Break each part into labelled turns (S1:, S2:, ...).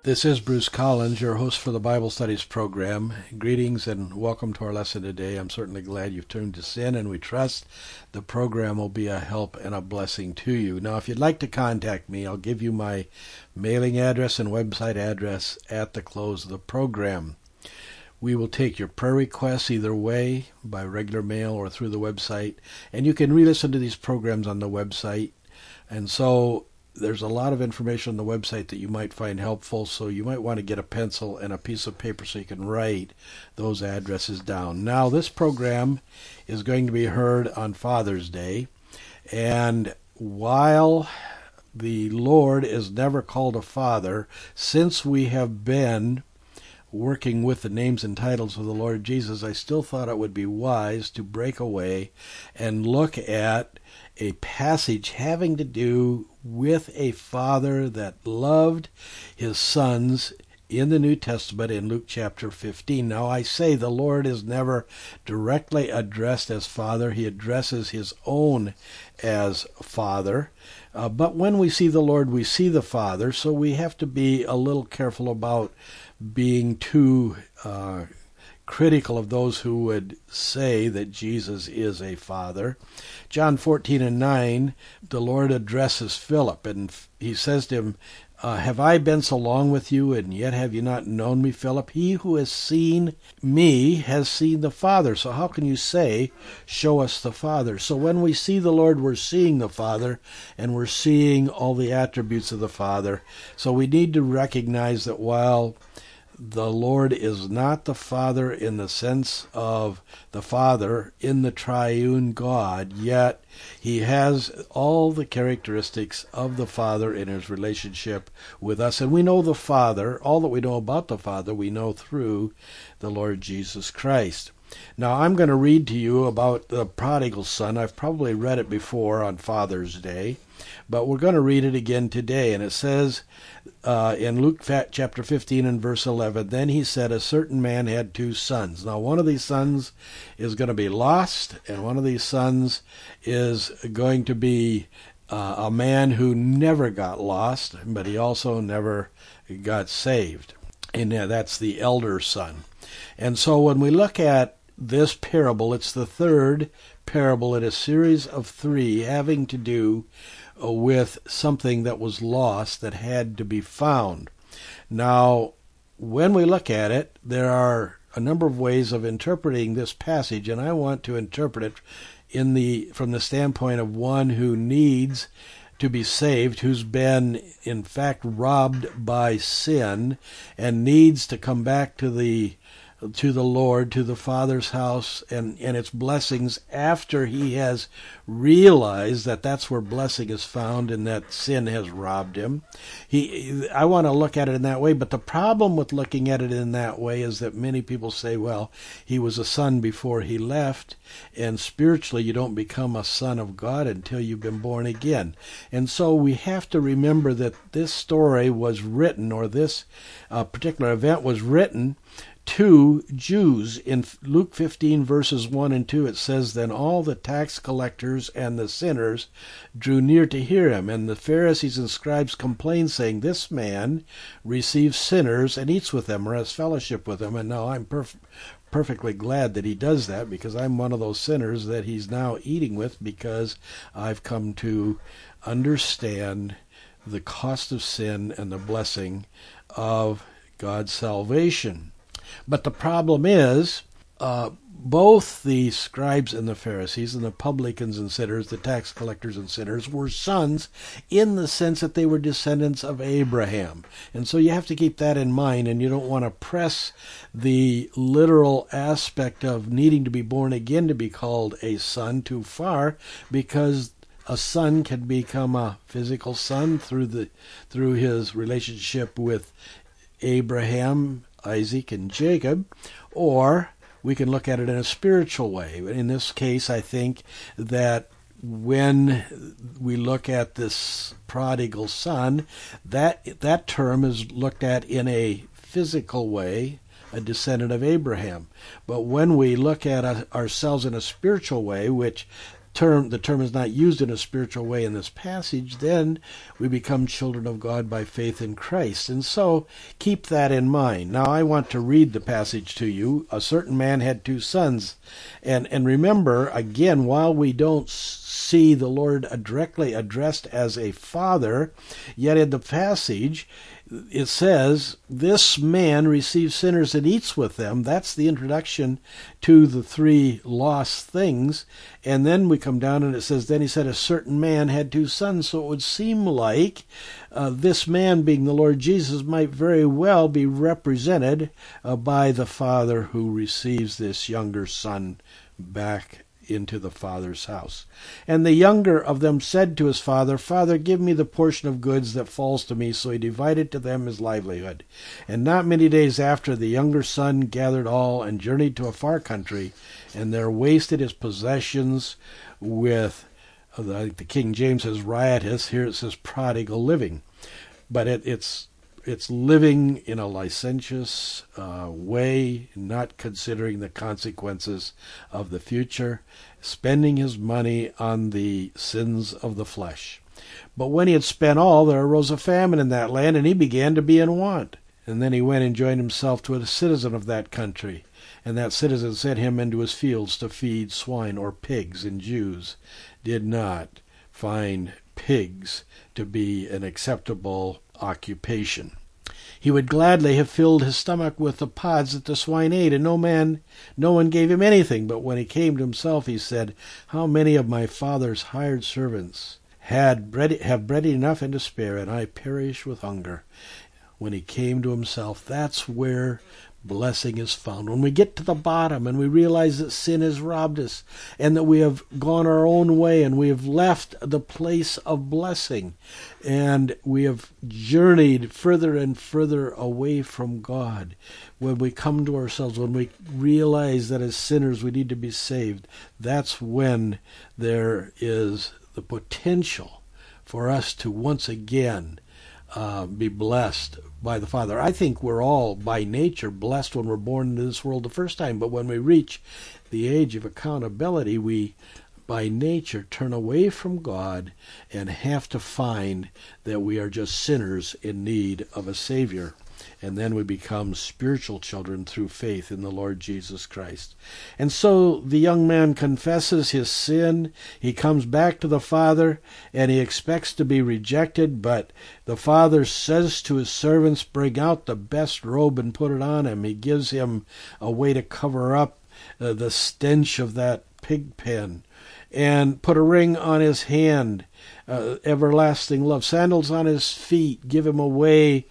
S1: This is Bruce Collins, your host for the Bible Studies program. Greetings and welcome to our lesson today. I'm certainly glad you've tuned us in, and we trust the program will be a help and a blessing to you. Now, if you'd like to contact me, I'll give you my mailing address and website address at the close of the program. We will take your prayer requests either way, by regular mail or through the website, and you can re-listen to these programs on the website. And so there's a lot of information on the website that you might find helpful, so you might want to get a pencil and a piece of paper so you can write those addresses down. Now, this program is going to be heard on Father's Day, and while the Lord is never called a father, since we have been working with the names and titles of the Lord Jesus, I still thought it would be wise to break away and look at a passage having to do with a father that loved his sons in the New Testament in Luke chapter 15. Now, I say the Lord is never directly addressed as Father. He addresses his own as Father. But when we see the Lord, we see the Father, so we have to be a little careful about being too critical of those who would say that Jesus is a father. John 14:9, the Lord addresses Philip, and he says to him, have I been so long with you, and yet have you not known me, Philip? He who has seen me has seen the Father. So how can you say, show us the Father? So when we see the Lord, we're seeing the Father, and we're seeing all the attributes of the Father. So we need to recognize that while the Lord is not the Father in the sense of the Father in the triune God, yet he has all the characteristics of the Father in his relationship with us. And we know the Father, all that we know about the Father, we know through the Lord Jesus Christ. Now, I'm going to read to you about the prodigal son. I've probably read it before on Father's Day, but we're going to read it again today. And it says in Luke chapter 15 and verse 11, then he said, a certain man had two sons. Now, one of these sons is going to be lost, and one of these sons is going to be a man who never got lost, but he also never got saved. And that's the elder son. And so when we look at this parable, it's the third parable in a series of three having to do with something that was lost that had to be found. Now, when we look at it, there are a number of ways of interpreting this passage, and I want to interpret it from the standpoint of one who needs to be saved, who's been, in fact, robbed by sin and needs to come back to the Lord, to the Father's house and its blessings after he has realized that that's where blessing is found and that sin has robbed him. I want to look at it in that way, but the problem with looking at it in that way is that many people say, well, he was a son before he left, and spiritually you don't become a son of God until you've been born again. And so we have to remember that this story was written, or this particular event was written to Jews. In Luke 15 verses 1 and 2, it says, then all the tax collectors and the sinners drew near to hear him, and the Pharisees and scribes complained, saying, this man receives sinners and eats with them, or has fellowship with them. And now I'm perfectly glad that he does that, because I'm one of those sinners that he's now eating with, because I've come to understand the cost of sin and the blessing of God's salvation. But the problem is, both the scribes and the Pharisees and the publicans and sinners, the tax collectors and sinners, were sons in the sense that they were descendants of Abraham. And so you have to keep that in mind, and you don't want to press the literal aspect of needing to be born again to be called a son too far, because a son can become a physical son through his relationship with Abraham, Isaac, and Jacob, or we can look at it in a spiritual way. In this case, I think that when we look at this prodigal son, that term is looked at in a physical way, a descendant of Abraham. But when we look at ourselves in a spiritual way, which the term is not used in a spiritual way in this passage, then we become children of God by faith in Christ. And so keep that in mind. Now I want to read the passage to you. A certain man had 2 sons. And remember, again, while we don't see the Lord directly addressed as a father, yet in the passage it says, this man receives sinners and eats with them. That's the introduction to the 3 lost things. And then we come down and it says, then he said, a certain man had 2 sons. So it would seem like this man, being the Lord Jesus, might very well be represented by the father who receives this younger son back into the father's house. And the younger of them said to his father, Father, give me the portion of goods that falls to me. So he divided to them his livelihood. And not many days after, the younger son gathered all and journeyed to a far country, and there wasted his possessions with, the King James says riotous, here it says prodigal living. But it's living in a licentious way, not considering the consequences of the future, spending his money on the sins of the flesh. But when he had spent all, there arose a famine in that land, and he began to be in want. And then he went and joined himself to a citizen of that country. And that citizen sent him into his fields to feed swine or pigs, and Jews did not find pigs to be an acceptable occupation. He would gladly have filled his stomach with the pods that the swine ate, and no one gave him anything. But when he came to himself, he said, how many of my father's hired servants have bread enough and to spare, and I perish with hunger. When he came to himself, that's where blessing is found. When we get to the bottom and we realize that sin has robbed us and that we have gone our own way and we have left the place of blessing and we have journeyed further and further away from God, when we come to ourselves, when we realize that as sinners we need to be saved, that's when there is the potential for us to once again be blessed by the Father. I think we're all by nature blessed when we're born into this world the first time, but when we reach the age of accountability, we by nature turn away from God and have to find that we are just sinners in need of a Savior. And then we become spiritual children through faith in the Lord Jesus Christ. And so the young man confesses his sin. He comes back to the father, and he expects to be rejected. But the father says to his servants, bring out the best robe and put it on him. He gives him a way to cover up the stench of that pig pen, and put a ring on his hand, everlasting love, sandals on his feet, give him a way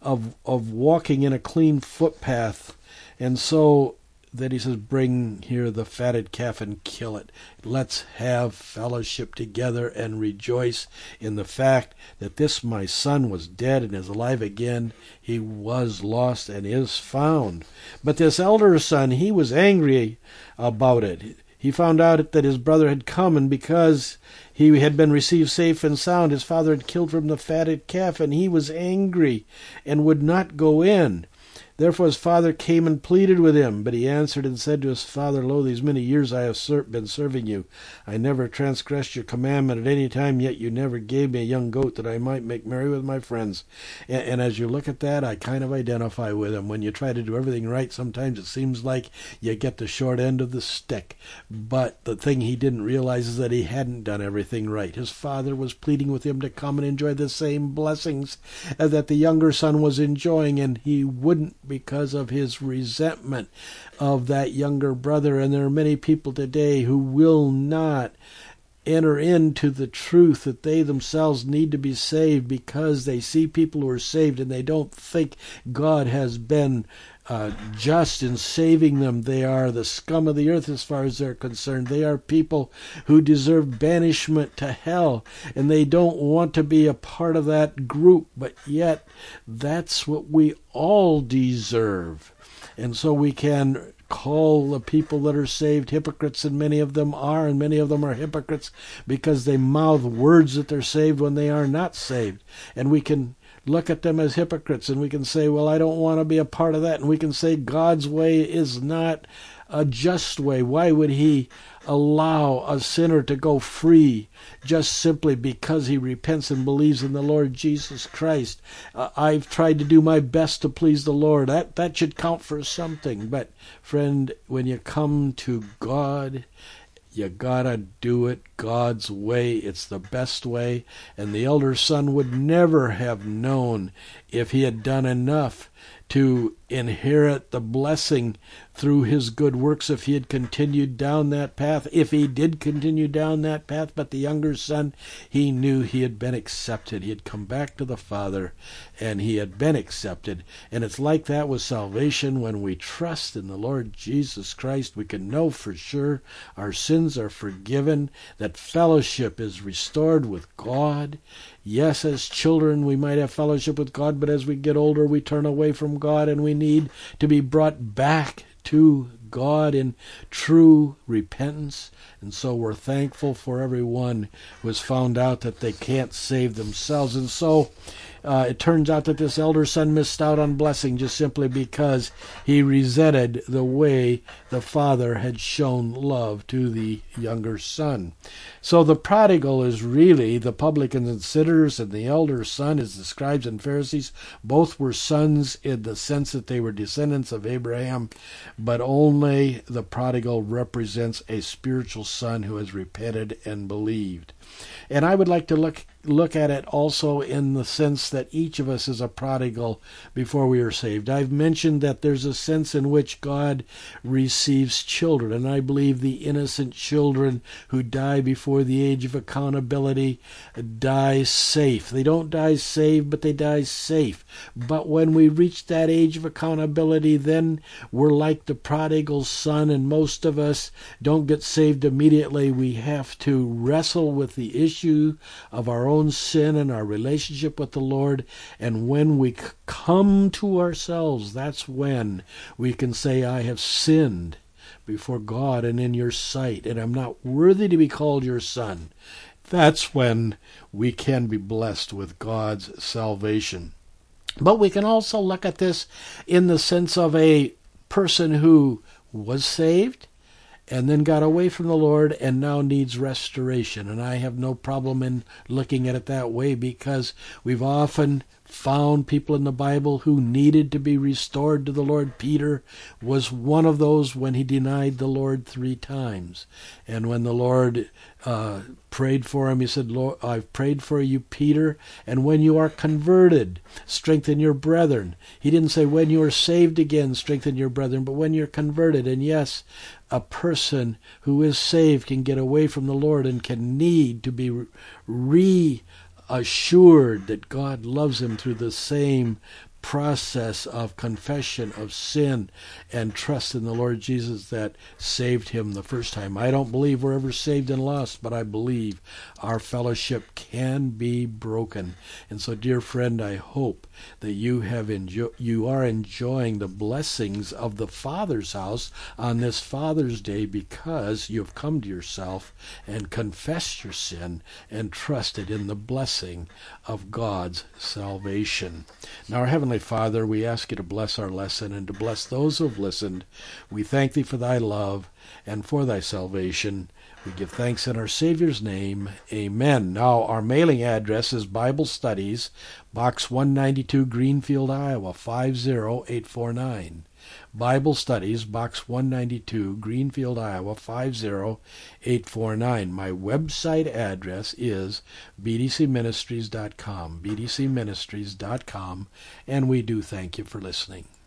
S1: of walking in a clean footpath. And so that he says, bring here the fatted calf and kill it. Let's have fellowship together and rejoice in the fact that this my son was dead and is alive again. He was lost and is found. But this elder son, he was angry about it. He found out that his brother had come, and because he had been received safe and sound, his father had killed from the fatted calf, and he was angry and would not go in. Therefore his father came and pleaded with him. But he answered and said to his father, Lo, these many years I have been serving you. I never transgressed your commandment at any time, yet you never gave me a young goat that I might make merry with my friends. And as you look at that, I kind of identify with him. When you try to do everything right, sometimes it seems like you get the short end of the stick. But the thing he didn't realize is that he hadn't done everything right. His father was pleading with him to come and enjoy the same blessings that the younger son was enjoying, and he wouldn't, because of his resentment of that younger brother. And there are many people today who will not enter into the truth that they themselves need to be saved, because they see people who are saved and they don't think God has been just in saving them. They are the scum of the earth as far as they're concerned. They are people who deserve banishment to hell, and they don't want to be a part of that group, but yet that's what we all deserve. And so we can call the people that are saved hypocrites, and many of them are, and many of them are hypocrites because they mouth words that they're saved when they are not saved. And we can look at them as hypocrites, and we can say, well, I don't want to be a part of that. And we can say God's way is not a just way. Why would he allow a sinner to go free just simply because he repents and believes in the Lord Jesus Christ? I've tried to do my best to please the Lord. That should count for something. But, friend, when you come to God, you gotta do it God's way. It's the best way. And the elder son would never have known if he had done enough to inherit the blessing through his good works if he had continued down that path, if he did continue down that path. But the younger son, he knew he had been accepted. He had come back to the Father, and he had been accepted. And it's like that with salvation. When we trust in the Lord Jesus Christ, we can know for sure our sins are forgiven, that fellowship is restored with God. Yes, as children we might have fellowship with God, but as we get older we turn away from God, and we need to be brought back to God in true repentance. And so we're thankful for everyone who has found out that they can't save themselves. And so it turns out that this elder son missed out on blessing just simply because he resented the way the father had shown love to the younger son. So the prodigal is really the publicans and sinners, and the elder son is the scribes and Pharisees. Both were sons in the sense that they were descendants of Abraham, but only the prodigal represents a spiritual son who has repented and believed. And I would like to look at it also in the sense that each of us is a prodigal before we are saved. I've mentioned that there's a sense in which God receives children, and I believe the innocent children who die before the age of accountability die safe. They don't die saved, but they die safe. But when we reach that age of accountability, then we're like the prodigal son, and most of us don't get saved immediately. We have to wrestle with the issue of our own sin and our relationship with the Lord. And when we come to ourselves, that's when we can say, I have sinned before God and in your sight, and I'm not worthy to be called your son. That's when we can be blessed with God's salvation. But we can also look at this in the sense of a person who was saved and then got away from the Lord and now needs restoration. And I have no problem in looking at it that way, because we've often found people in the Bible who needed to be restored to the Lord. Peter was one of those when he denied the Lord 3 times. And when the Lord prayed for him, he said, Lord, I've prayed for you, Peter, and when you are converted, strengthen your brethren. He didn't say when you are saved again, strengthen your brethren, but when you're converted. And yes, a person who is saved can get away from the Lord and can need to be reassured that God loves him through the same process of confession of sin and trust in the Lord Jesus that saved him the first time. I don't believe we're ever saved and lost, but I believe our fellowship can be broken. And so, dear friend, I hope that you are enjoying the blessings of the Father's house on this Father's Day, because you've come to yourself and confessed your sin and trusted in the blessing of God's salvation. Now, our Heavenly Father, we ask you to bless our lesson and to bless those who have listened. We thank thee for thy love and for thy salvation. We give thanks in our Savior's name. Amen. Now, our mailing address is Bible Studies, Box 192, Greenfield, Iowa, 50849. Bible Studies, Box 192, Greenfield, Iowa, 50849. My website address is bdcministries.com, bdcministries.com, and we do thank you for listening.